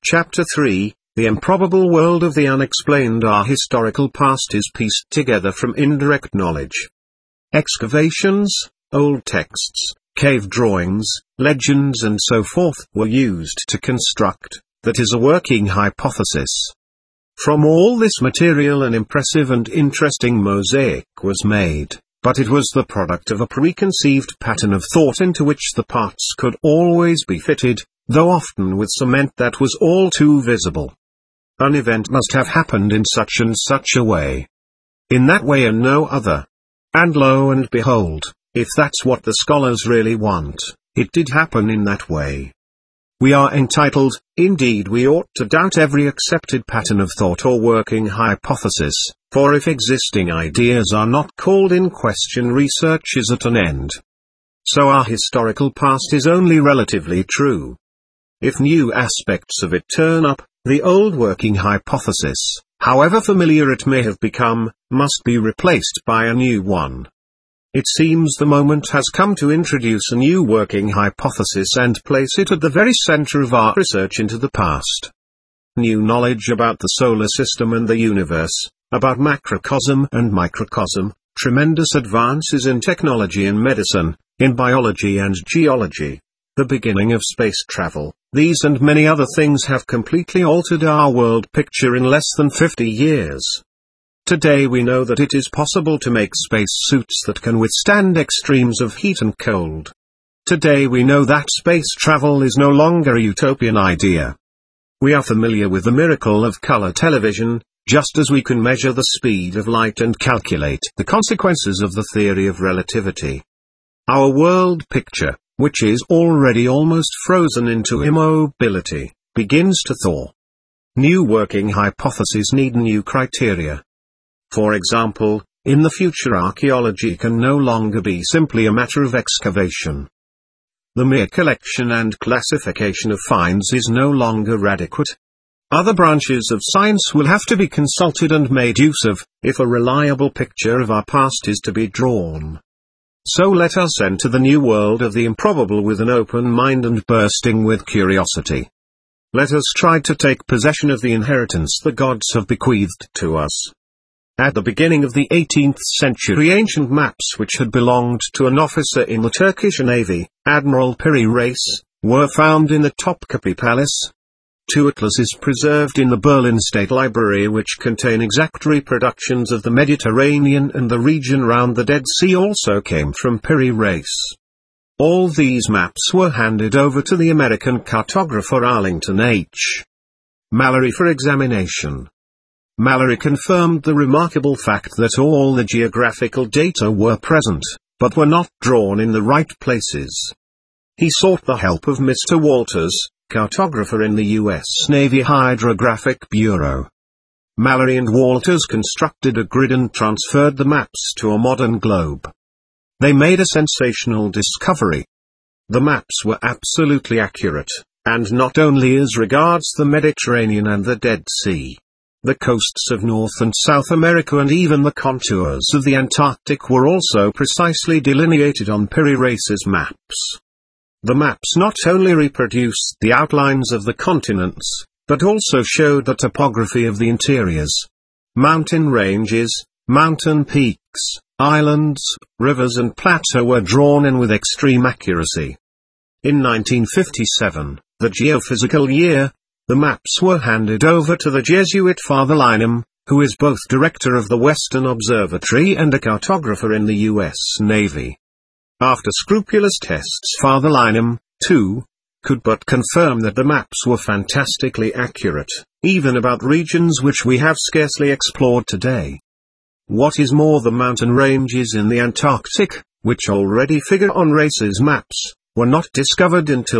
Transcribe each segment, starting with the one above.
Chapter 3, The Improbable World of the Unexplained. Our historical past is pieced together from indirect knowledge. Excavations, old texts, cave drawings, legends and so forth were used to construct, that is a working hypothesis. From all this material an impressive and interesting mosaic was made, but it was the product of a preconceived pattern of thought into which the parts could always be fitted, though often with cement that was all too visible. An event must have happened in such and such a way, in that way and no other. And lo and behold, if that's what the scholars really want, it did happen in that way. We are entitled, indeed we ought to doubt every accepted pattern of thought or working hypothesis, for if existing ideas are not called in question, research is at an end. So our historical past is only relatively true. If new aspects of it turn up, the old working hypothesis, however familiar it may have become, must be replaced by a new one. It seems the moment has come to introduce a new working hypothesis and place it at the very center of our research into the past. New knowledge about the solar system and the universe, about macrocosm and microcosm, tremendous advances in technology and medicine, in biology and geology, the beginning of space travel, these and many other things have completely altered our world picture in less than 50 years. Today we know that it is possible to make space suits that can withstand extremes of heat and cold. Today we know that space travel is no longer a utopian idea. We are familiar with the miracle of color television, just as we can measure the speed of light and calculate the consequences of the theory of relativity. Our world picture, which is already almost frozen into immobility, begins to thaw. New working hypotheses need new criteria. For example, in the future archaeology can no longer be simply a matter of excavation. The mere collection and classification of finds is no longer adequate. Other branches of science will have to be consulted and made use of, if a reliable picture of our past is to be drawn. So let us enter the new world of the improbable with an open mind and bursting with curiosity. Let us try to take possession of the inheritance the gods have bequeathed to us. At the beginning of the 18th century, ancient maps which had belonged to an officer in the Turkish Navy, Admiral Piri Reis, were found in the Topkapi Palace. 2 atlases preserved in the Berlin State Library which contain exact reproductions of the Mediterranean and the region round the Dead Sea also came from Piri Reis. All these maps were handed over to the American cartographer Arlington H. Mallory for examination. Mallory confirmed the remarkable fact that all the geographical data were present, but were not drawn in the right places. He sought the help of Mr. Walters, cartographer in the U.S. Navy Hydrographic Bureau. Mallory and Walters constructed a grid and transferred the maps to a modern globe. They made a sensational discovery. The maps were absolutely accurate, and not only as regards the Mediterranean and the Dead Sea. The coasts of North and South America and even the contours of the Antarctic were also precisely delineated on Piri Reis's maps. The maps not only reproduced the outlines of the continents, but also showed the topography of the interiors. Mountain ranges, mountain peaks, islands, rivers and plateaux were drawn in with extreme accuracy. In 1957, the geophysical year, the maps were handed over to the Jesuit Father Lynham, who is both director of the Western Observatory and a cartographer in the U.S. Navy. After scrupulous tests, Father Lynham, too, could but confirm that the maps were fantastically accurate, even about regions which we have scarcely explored today. What is more, the mountain ranges in the Antarctic, which already figure on Reis's maps, were not discovered until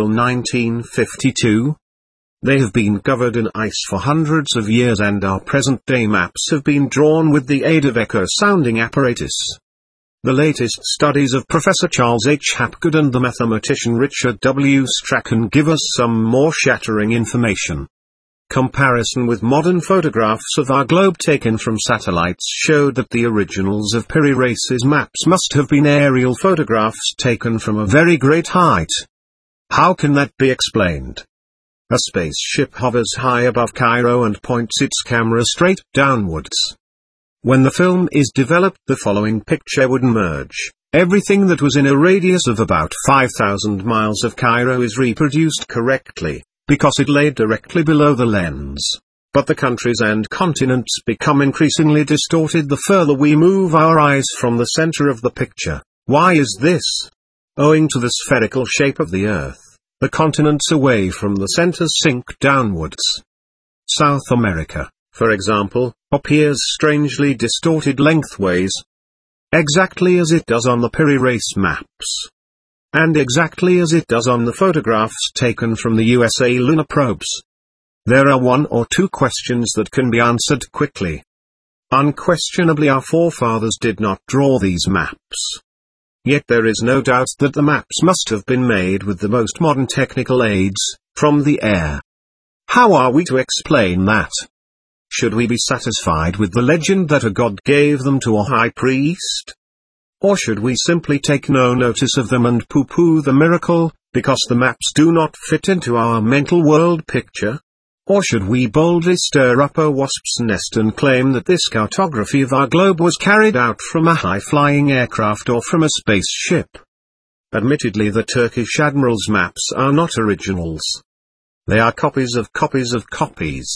1952. They have been covered in ice for hundreds of years and our present-day maps have been drawn with the aid of echo-sounding apparatus. The latest studies of Professor Charles H. Hapgood and the mathematician Richard W. Strachan give us some more shattering information. Comparison with modern photographs of our globe taken from satellites showed that the originals of Piri Reis's maps must have been aerial photographs taken from a very great height. How can that be explained? A spaceship hovers high above Cairo and points its camera straight downwards. When the film is developed, the following picture would emerge. Everything that was in a radius of about 5,000 miles of Cairo is reproduced correctly, because it lay directly below the lens. But the countries and continents become increasingly distorted the further we move our eyes from the center of the picture. Why is this? Owing to the spherical shape of the Earth, the continents away from the center sink downwards. South America, for example, appears strangely distorted lengthways, exactly as it does on the Piri-Reis maps, and exactly as it does on the photographs taken from the USA lunar probes. There are one or two questions that can be answered quickly. Unquestionably, our forefathers did not draw these maps. Yet there is no doubt that the maps must have been made with the most modern technical aids, from the air. How are we to explain that? Should we be satisfied with the legend that a god gave them to a high priest? Or should we simply take no notice of them and pooh-pooh the miracle, because the maps do not fit into our mental world picture? Or should we boldly stir up a wasp's nest and claim that this cartography of our globe was carried out from a high-flying aircraft or from a spaceship? Admittedly, the Turkish admiral's maps are not originals. They are copies of copies of copies.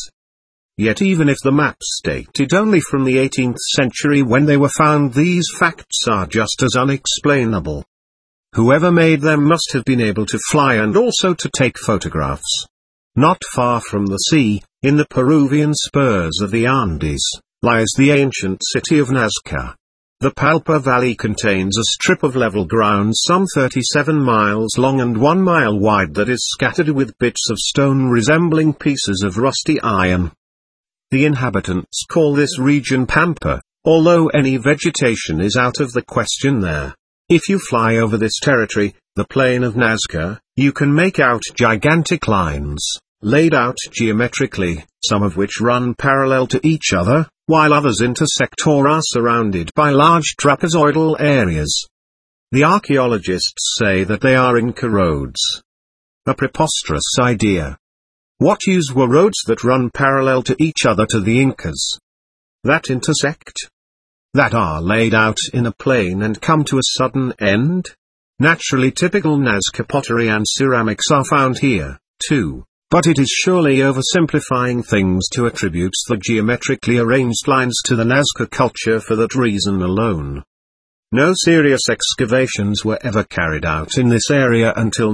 Yet even if the maps dated only from the 18th century when they were found, these facts are just as unexplainable. Whoever made them must have been able to fly and also to take photographs. Not far from the sea, in the Peruvian spurs of the Andes, lies the ancient city of Nazca. The Palpa Valley contains a strip of level ground some 37 miles long and 1 mile wide that is scattered with bits of stone resembling pieces of rusty iron. The inhabitants call this region Pampa, although any vegetation is out of the question there. If you fly over this territory, the plain of Nazca, you can make out gigantic lines, laid out geometrically, some of which run parallel to each other, while others intersect or are surrounded by large trapezoidal areas. The archaeologists say that they are Inca roads. A preposterous idea. What use were roads that run parallel to each other to the Incas? That intersect? That are laid out in a plane and come to a sudden end? Naturally, typical Nazca pottery and ceramics are found here, too, but it is surely oversimplifying things to attribute the geometrically arranged lines to the Nazca culture for that reason alone. No serious excavations were ever carried out in this area until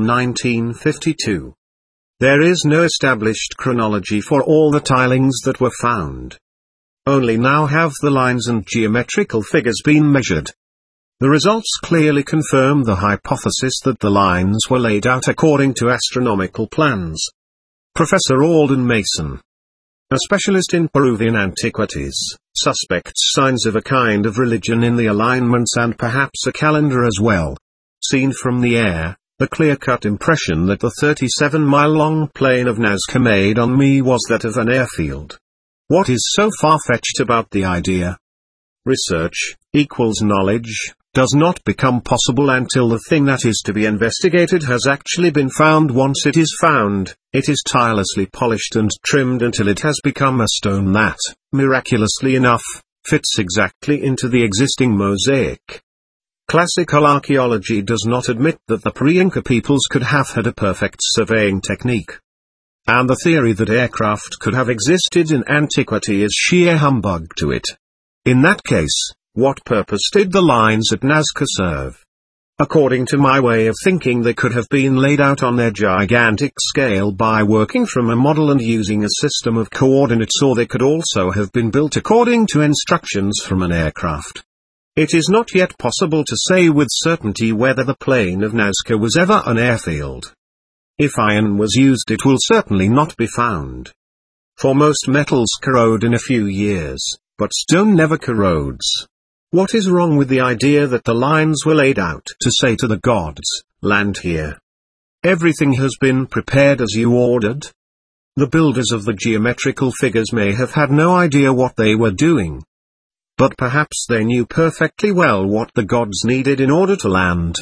1952. There is no established chronology for all the tilings that were found. Only now have the lines and geometrical figures been measured. The results clearly confirm the hypothesis that the lines were laid out according to astronomical plans. Professor Alden Mason, a specialist in Peruvian antiquities, suspects signs of a kind of religion in the alignments and perhaps a calendar as well. Seen from the air, the clear-cut impression that the 37-mile-long plain of Nazca made on me was that of an airfield. What is so far-fetched about the idea? Research equals knowledge does not become possible until the thing that is to be investigated has actually been found. Once it is found, it is tirelessly polished and trimmed until it has become a stone that, miraculously enough, fits exactly into the existing mosaic. Classical archaeology does not admit that the pre-Inca peoples could have had a perfect surveying technique. And the theory that aircraft could have existed in antiquity is sheer humbug to it. In that case, what purpose did the lines at Nazca serve? According to my way of thinking, they could have been laid out on their gigantic scale by working from a model and using a system of coordinates, or they could also have been built according to instructions from an aircraft. It is not yet possible to say with certainty whether the plain of Nazca was ever an airfield. If iron was used, it will certainly not be found. For most metals corrode in a few years, but stone never corrodes. What is wrong with the idea that the lines were laid out to say to the gods, "Land here"? Everything has been prepared as you ordered. The builders of the geometrical figures may have had no idea what they were doing. But perhaps they knew perfectly well what the gods needed in order to land.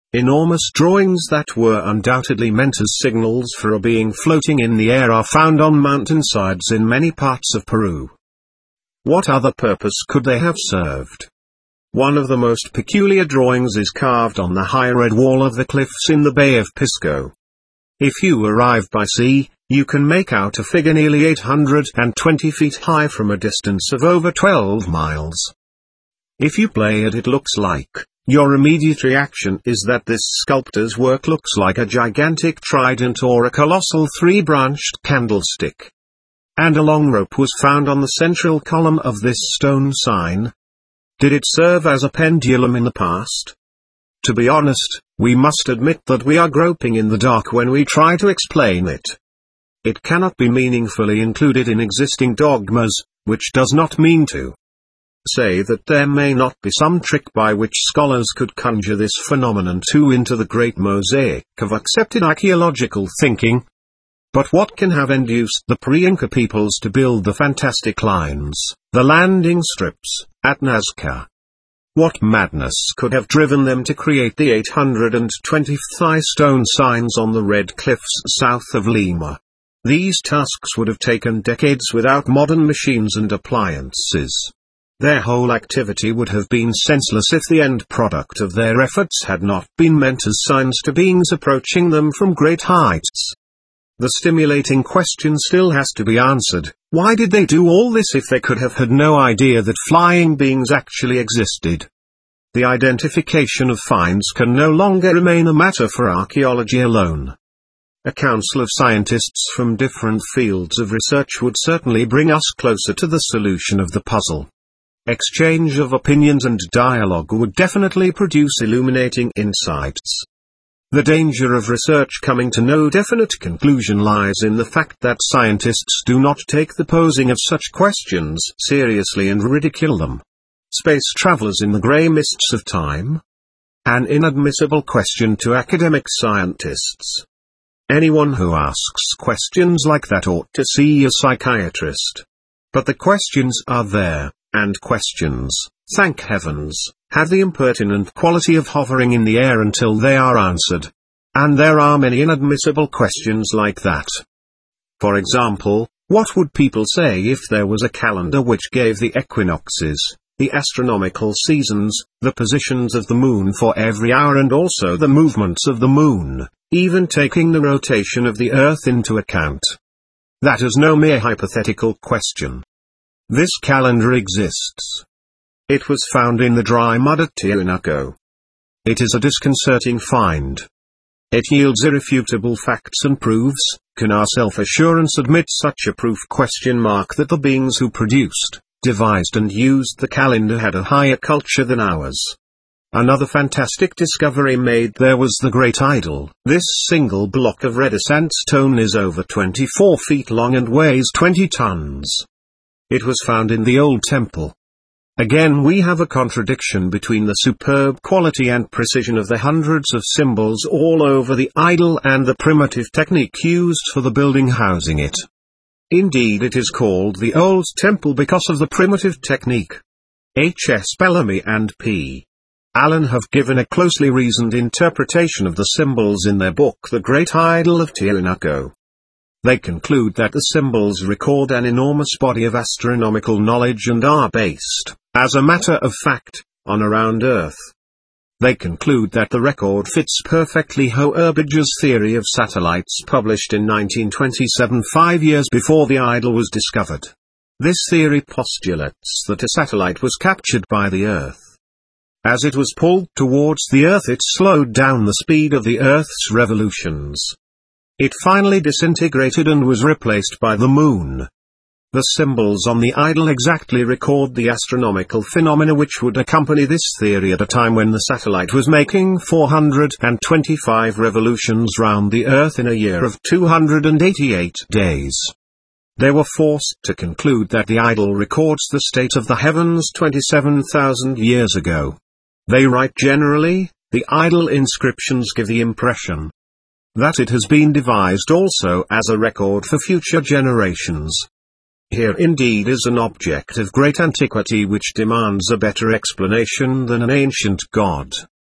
Enormous drawings that were undoubtedly meant as signals for a being floating in the air are found on mountainsides in many parts of Peru. What other purpose could they have served? One of the most peculiar drawings is carved on the high red wall of the cliffs in the Bay of Pisco. If you arrive by sea, you can make out a figure nearly 820 feet high from a distance of over 12 miles. If you play it looks like, your immediate reaction is that this sculptor's work looks like a gigantic trident or a colossal three-branched candlestick. And a long rope was found on the central column of this stone sign. Did it serve as a pendulum in the past? To be honest, we must admit that we are groping in the dark when we try to explain it. It cannot be meaningfully included in existing dogmas, which does not mean to say that there may not be some trick by which scholars could conjure this phenomenon too into the great mosaic of accepted archaeological thinking. But what can have induced the pre-Inca peoples to build the fantastic lines, the landing strips, at Nazca? What madness could have driven them to create the 820 thigh stone signs on the red cliffs south of Lima? These tasks would have taken decades without modern machines and appliances. Their whole activity would have been senseless if the end product of their efforts had not been meant as signs to beings approaching them from great heights. The stimulating question still has to be answered: why did they do all this if they could have had no idea that flying beings actually existed? The identification of finds can no longer remain a matter for archaeology alone. A council of scientists from different fields of research would certainly bring us closer to the solution of the puzzle. Exchange of opinions and dialogue would definitely produce illuminating insights. The danger of research coming to no definite conclusion lies in the fact that scientists do not take the posing of such questions seriously and ridicule them. Space travelers in the grey mists of time? An inadmissible question to academic scientists. Anyone who asks questions like that ought to see a psychiatrist. But the questions are there, and questions, thank heavens, have the impertinent quality of hovering in the air until they are answered. And there are many inadmissible questions like that. For example, what would people say if there was a calendar which gave the equinoxes, the astronomical seasons, the positions of the moon for every hour and also the movements of the moon, even taking the rotation of the earth into account? That is no mere hypothetical question. This calendar exists. It was found in the dry mud at Tiahuanaco. It is a disconcerting find. It yields irrefutable facts and proves. Can our self-assurance admit such a proof? That the beings who produced, devised and used the calendar had a higher culture than ours. Another fantastic discovery made there was the Great Idol. This single block of red sandstone is over 24 feet long and weighs 20 tons. It was found in the old temple. Again we have a contradiction between the superb quality and precision of the hundreds of symbols all over the idol and the primitive technique used for the building housing it. Indeed, it is called the Old Temple because of the primitive technique. H. S. Bellamy and P. Allen have given a closely reasoned interpretation of the symbols in their book The Great Idol of Tiahuanaco. They conclude that the symbols record an enormous body of astronomical knowledge and are based, as a matter of fact, on around Earth. They conclude that the record fits perfectly Hoerbage's theory of satellites published in 1927, 5 years before the idol was discovered. This theory postulates that a satellite was captured by the Earth. As it was pulled towards the Earth, it slowed down the speed of the Earth's revolutions. It finally disintegrated and was replaced by the Moon. The symbols on the idol exactly record the astronomical phenomena which would accompany this theory at a time when the satellite was making 425 revolutions round the Earth in a year of 288 days. They were forced to conclude that the idol records the state of the heavens 27,000 years ago. They write generally, the idol inscriptions give the impression that it has been devised also as a record for future generations. Here indeed is an object of great antiquity which demands a better explanation than an ancient god.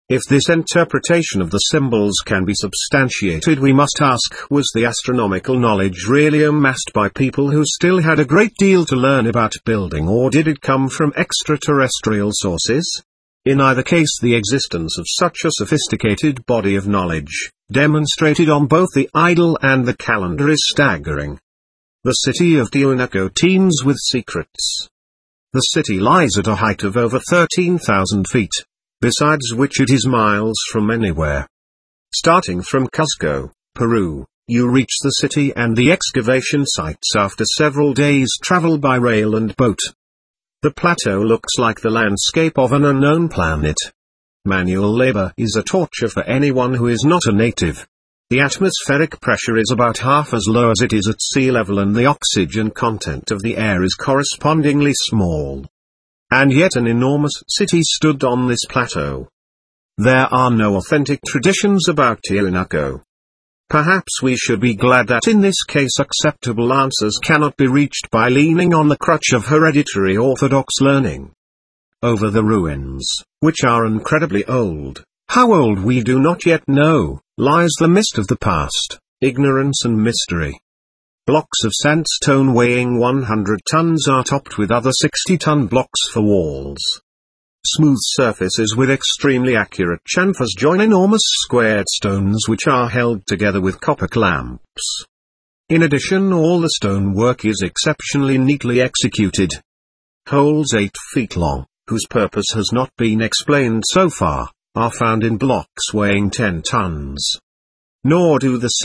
If this interpretation of the symbols can be substantiated, we must ask, was the astronomical knowledge really amassed by people who still had a great deal to learn about building, or did it come from extraterrestrial sources? In either case, the existence of such a sophisticated body of knowledge, demonstrated on both the idol and the calendar, is staggering. The city of Tiwanaku teems with secrets. The city lies at a height of over 13,000 feet. Besides which it is miles from anywhere. Starting from Cusco, Peru, you reach the city and the excavation sites after several days' travel by rail and boat. The plateau looks like the landscape of an unknown planet. Manual labor is a torture for anyone who is not a native. The atmospheric pressure is about half as low as it is at sea level, and the oxygen content of the air is correspondingly small. And yet an enormous city stood on this plateau. There are no authentic traditions about Tiwanaku. Perhaps we should be glad that in this case acceptable answers cannot be reached by leaning on the crutch of hereditary orthodox learning. Over the ruins, which are incredibly old, how old we do not yet know, lies the mist of the past, ignorance and mystery. Blocks of sandstone weighing 100 tons are topped with other 60-ton blocks for walls. Smooth surfaces with extremely accurate chamfers join enormous squared stones which are held together with copper clamps. In addition, all the stonework is exceptionally neatly executed. Holes 8 feet long, whose purpose has not been explained so far, are found in blocks weighing 10 tons. Nor do the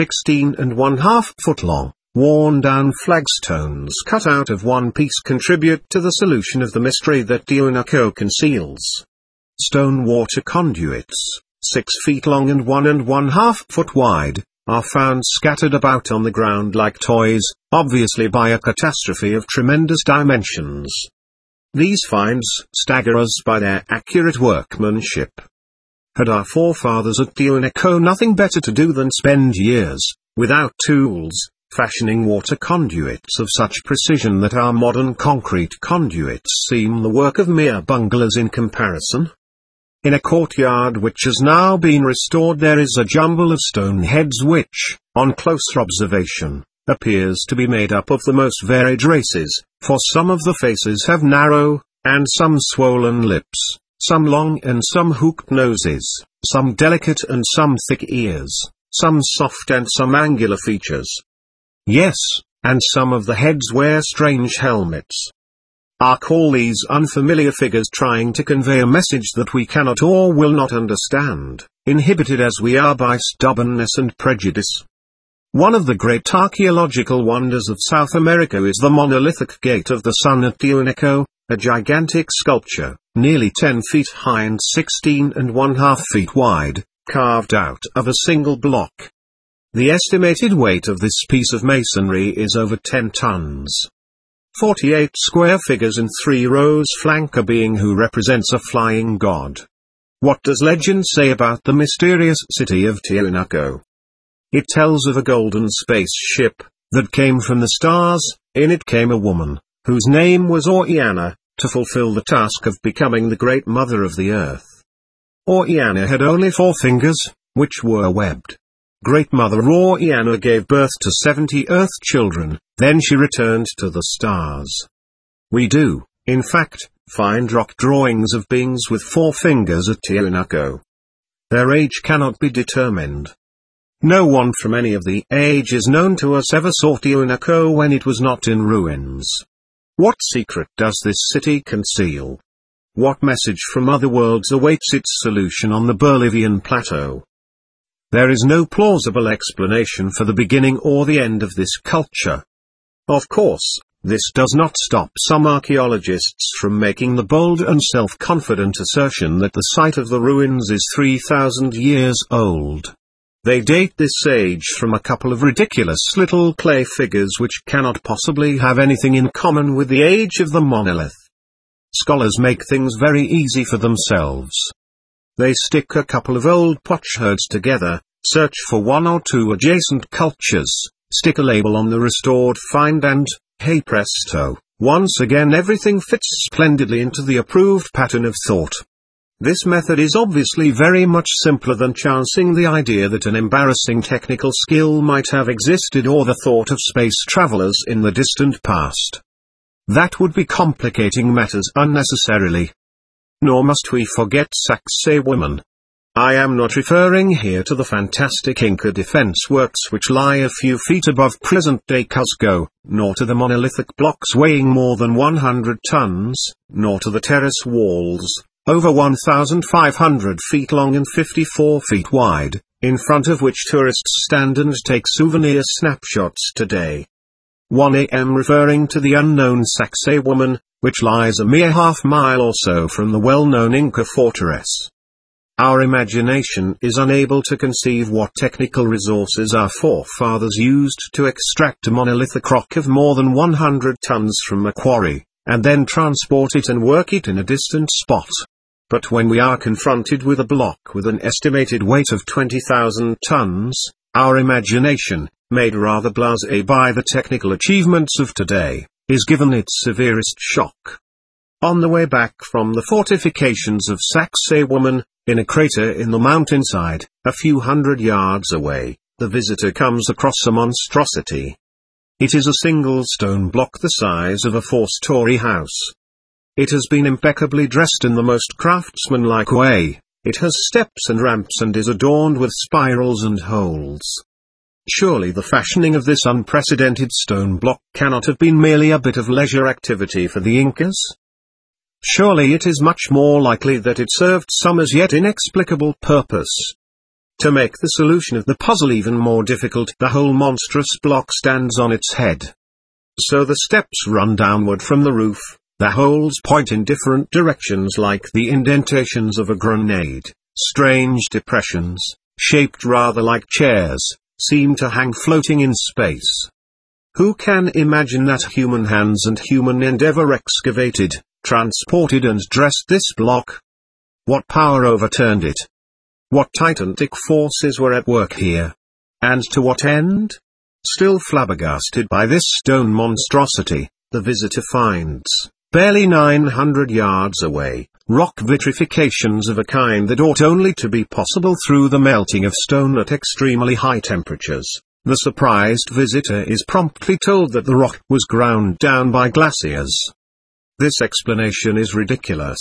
16½ foot long, worn-down flagstones cut out of one piece contribute to the solution of the mystery that Tiwanaku conceals. Stone water conduits, 6 feet long and 1½ foot wide, are found scattered about on the ground like toys, obviously by a catastrophe of tremendous dimensions. These finds stagger us by their accurate workmanship. Had our forefathers at Tiwanaku nothing better to do than spend years, without tools, fashioning water conduits of such precision that our modern concrete conduits seem the work of mere bunglers in comparison? In a courtyard which has now been restored there is a jumble of stone heads which, on closer observation, appears to be made up of the most varied races, for some of the faces have narrow, and some swollen lips, some long and some hooked noses, some delicate and some thick ears, some soft and some angular features. Yes, and some of the heads wear strange helmets. Are all these unfamiliar figures trying to convey a message that we cannot or will not understand, inhibited as we are by stubbornness and prejudice? One of the great archaeological wonders of South America is the monolithic Gate of the Sun at Tiwanaku, a gigantic sculpture, nearly 10 feet high and 16½ feet wide, carved out of a single block. The estimated weight of this piece of masonry is over 10 tons. 48 square figures in 3 rows flank a being who represents a flying god. What does legend say about the mysterious city of Tiwanaku? It tells of a golden spaceship that came from the stars. In it came a woman, whose name was Oriana, to fulfill the task of becoming the great mother of the earth. Oriana had only 4 fingers, which were webbed. Great Mother Oriana gave birth to 70 Earth children, then she returned to the stars. We do, in fact, find rock drawings of beings with 4 fingers at Tiwanaku. Their age cannot be determined. No one from any of the ages known to us ever saw Tiwanaku when it was not in ruins. What secret does this city conceal? What message from other worlds awaits its solution on the Bolivian plateau? There is no plausible explanation for the beginning or the end of this culture. Of course, this does not stop some archaeologists from making the bold and self-confident assertion that the site of the ruins is 3,000 years old. They date this age from a couple of ridiculous little clay figures which cannot possibly have anything in common with the age of the monolith. Scholars make things very easy for themselves. They stick a couple of old potsherds together, search for 1 or 2 adjacent cultures, stick a label on the restored find and, hey presto, once again everything fits splendidly into the approved pattern of thought. This method is obviously very much simpler than chancing the idea that an embarrassing technical skill might have existed or the thought of space travelers in the distant past. That would be complicating matters unnecessarily. Nor must we forget Sacsayhuaman. I am not referring here to the fantastic Inca defense works which lie a few feet above present-day Cuzco, nor to the monolithic blocks weighing more than 100 tons, nor to the terrace walls, over 1,500 feet long and 54 feet wide, in front of which tourists stand and take souvenir snapshots today. 1 am referring to the unknown Sacsayhuaman, which lies a mere half-mile or so from the well-known Inca fortress. Our imagination is unable to conceive what technical resources our forefathers used to extract a monolithic rock of more than 100 tons from a quarry, and then transport it and work it in a distant spot. But when we are confronted with a block with an estimated weight of 20,000 tons, our imagination, made rather blasé by the technical achievements of today, is given its severest shock. On the way back from the fortifications of Sacsayhuaman, in a crater in the mountainside, a few hundred yards away, the visitor comes across a monstrosity. It is a single stone block the size of a 4-story house. It has been impeccably dressed in the most craftsmanlike way. It has steps and ramps and is adorned with spirals and holes. Surely the fashioning of this unprecedented stone block cannot have been merely a bit of leisure activity for the Incas? Surely it is much more likely that it served some as yet inexplicable purpose. To make the solution of the puzzle even more difficult, the whole monstrous block stands on its head. So the steps run downward from the roof, the holes point in different directions like the indentations of a grenade. Strange depressions, shaped rather like chairs, seem to hang floating in space. Who can imagine that human hands and human endeavor excavated, transported and dressed this block? What power overturned it? What titanic forces were at work here? And to what end? Still flabbergasted by this stone monstrosity, the visitor finds, barely 900 yards away, rock vitrifications of a kind that ought only to be possible through the melting of stone at extremely high temperatures. The surprised visitor is promptly told that the rock was ground down by glaciers. This explanation is ridiculous.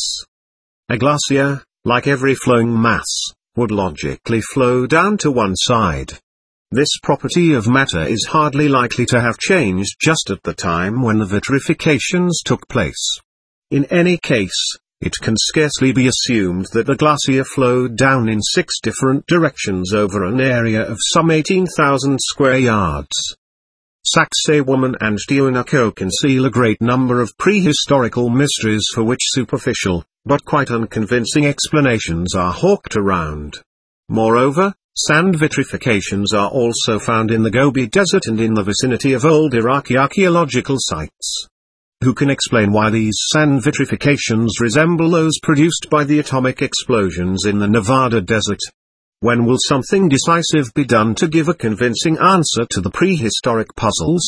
A glacier, like every flowing mass, would logically flow down to one side. This property of matter is hardly likely to have changed just at the time when the vitrifications took place. In any case, it can scarcely be assumed that the glacier flowed down in 6 different directions over an area of some 18,000 square yards. Sacsayhuaman and Tiwanaku conceal a great number of prehistorical mysteries for which superficial, but quite unconvincing explanations are hawked around. Moreover, sand vitrifications are also found in the Gobi Desert and in the vicinity of old Iraqi archaeological sites. Who can explain why these sand vitrifications resemble those produced by the atomic explosions in the Nevada desert? When will something decisive be done to give a convincing answer to the prehistoric puzzles?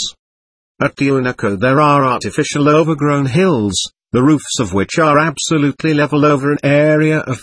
At Tiwanaku there are artificial overgrown hills, the roofs of which are absolutely level over an area of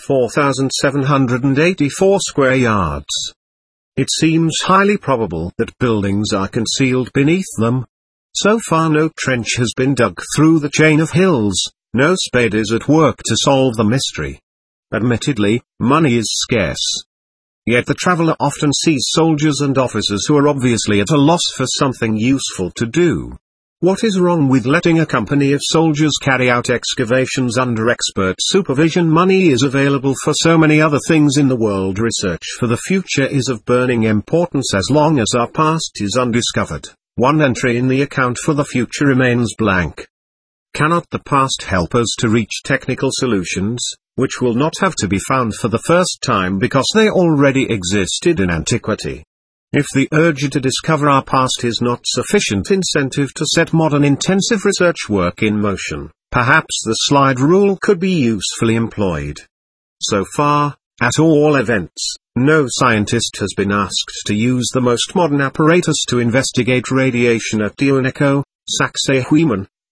4,784 square yards. It seems highly probable that buildings are concealed beneath them. So far no trench has been dug through the chain of hills, no spade is at work to solve the mystery. Admittedly, money is scarce. Yet the traveler often sees soldiers and officers who are obviously at a loss for something useful to do. What is wrong with letting a company of soldiers carry out excavations under expert supervision? Money is available for so many other things in the world. Research for the future is of burning importance as long as our past is undiscovered. One entry in the account for the future remains blank. Cannot the past help us to reach technical solutions, which will not have to be found for the first time because they already existed in antiquity? If the urge to discover our past is not sufficient incentive to set modern intensive research work in motion, perhaps the slide rule could be usefully employed. So far, at all events, no scientist has been asked to use the most modern apparatus to investigate radiation at Tiwanaku, Sacsayhuaman.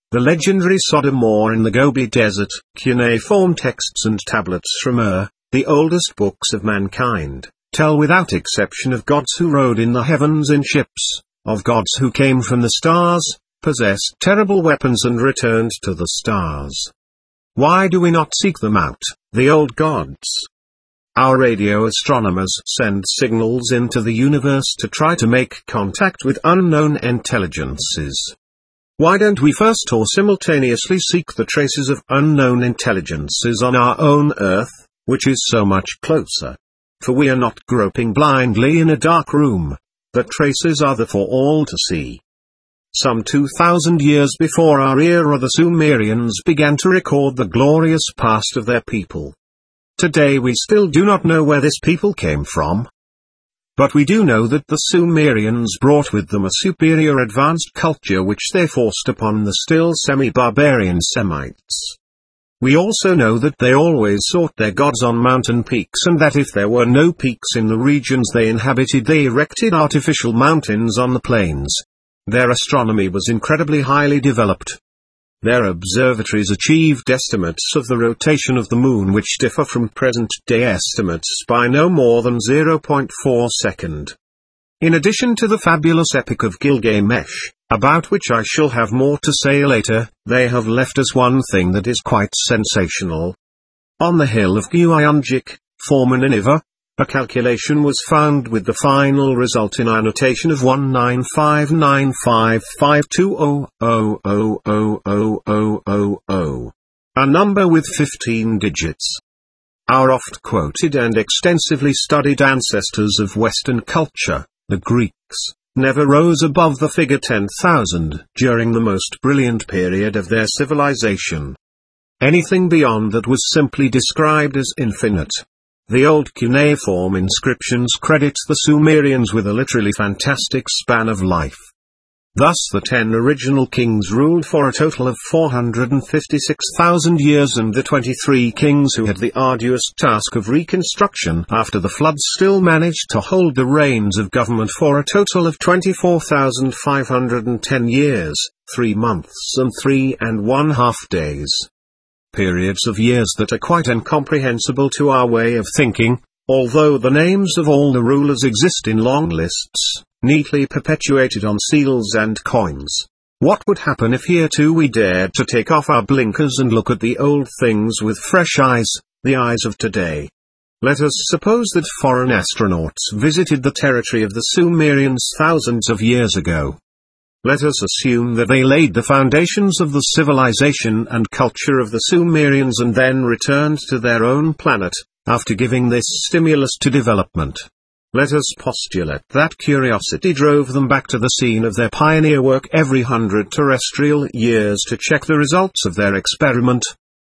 The legendary Sodom or in the Gobi Desert, cuneiform texts and tablets from the oldest books of mankind, tell without exception of gods who rode in the heavens in ships, of gods who came from the stars, possessed terrible weapons and returned to the stars. Why do we not seek them out, the old gods? Our radio astronomers send signals into the universe to try to make contact with unknown intelligences. Why don't we first or simultaneously seek the traces of unknown intelligences on our own Earth, which is so much closer? For we are not groping blindly in a dark room. The traces are there for all to see. Some 2,000 years before our era, the Sumerians began to record the glorious past of their people. Today we still do not know where this people came from. But we do know that the Sumerians brought with them a superior advanced culture which they forced upon the still semi-barbarian Semites. We also know that they always sought their gods on mountain peaks, and that if there were no peaks in the regions they inhabited, they erected artificial mountains on the plains. Their astronomy was incredibly highly developed. Their observatories achieved estimates of the rotation of the moon which differ from present-day estimates by no more than 0.4 second. In addition to the fabulous Epic of Gilgamesh, about which I shall have more to say later, they have left us one thing that is quite sensational. On the hill of Guyunjik, former Nineveh, a calculation was found with the final result in our notation of 1959552000000, a number with 15 digits. Our oft-quoted and extensively studied ancestors of Western culture, the Greeks, never rose above the figure 10,000 during the most brilliant period of their civilization. Anything beyond that was simply described as infinite. The old cuneiform inscriptions credit the Sumerians with a literally fantastic span of life. Thus the 10 original kings ruled for a total of 456,000 years, and the 23 kings who had the arduous task of reconstruction after the flood still managed to hold the reins of government for a total of 24,510 years, 3 months and 3½ days. Periods of years that are quite incomprehensible to our way of thinking, although the names of all the rulers exist in long lists, neatly perpetuated on seals and coins. What would happen if here too we dared to take off our blinkers and look at the old things with fresh eyes, the eyes of today? Let us suppose that foreign astronauts visited the territory of the Sumerians thousands of years ago. Let us assume that they laid the foundations of the civilization and culture of the Sumerians and then returned to their own planet, after giving this stimulus to development. Let us postulate that curiosity drove them back to the scene of their pioneer work every 100 terrestrial years to check the results of their experiment.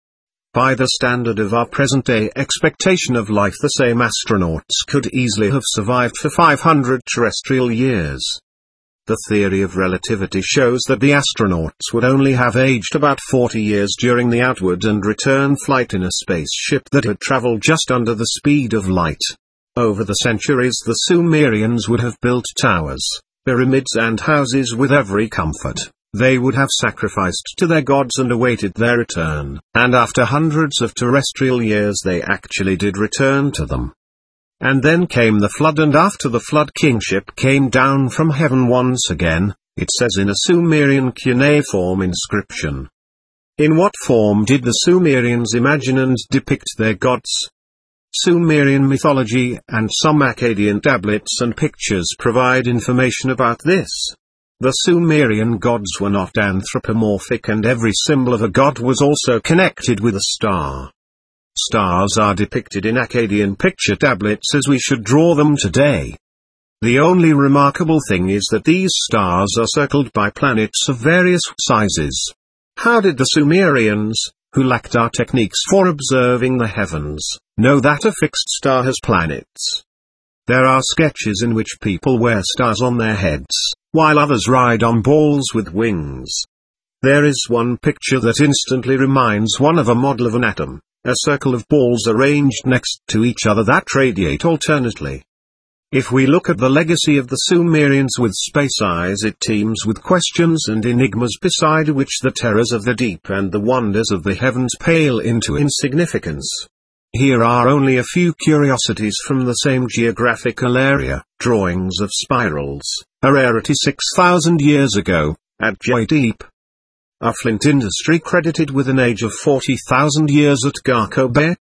By the standard of our present-day expectation of life, the same astronauts could easily have survived for 500 terrestrial years. The theory of relativity shows that the astronauts would only have aged about 40 years during the outward and return flight in a spaceship that had traveled just under the speed of light. Over the centuries, the Sumerians would have built towers, pyramids and houses with every comfort. They would have sacrificed to their gods and awaited their return, and after hundreds of terrestrial years they actually did return to them. And then came the flood, and after the flood kingship came down from heaven once again, it says in a Sumerian cuneiform inscription. In what form did the Sumerians imagine and depict their gods? Sumerian mythology and some Akkadian tablets and pictures provide information about this. The Sumerian gods were not anthropomorphic, and every symbol of a god was also connected with a star. Stars are depicted in Akkadian picture tablets as we should draw them today. The only remarkable thing is that these stars are circled by planets of various sizes. How did the Sumerians, who lacked our techniques for observing the heavens, know that a fixed star has planets? There are sketches in which people wear stars on their heads, while others ride on balls with wings. There is one picture that instantly reminds one of a model of an atom. A circle of balls arranged next to each other that radiate alternately. If we look at the legacy of the Sumerians with space eyes, it teems with questions and enigmas beside which the terrors of the deep and the wonders of the heavens pale into insignificance. Here are only a few curiosities from the same geographical area: drawings of spirals, a rarity 6,000 years ago, at Joydeep. A flint industry credited with an age of 40,000 years at Garko Bay.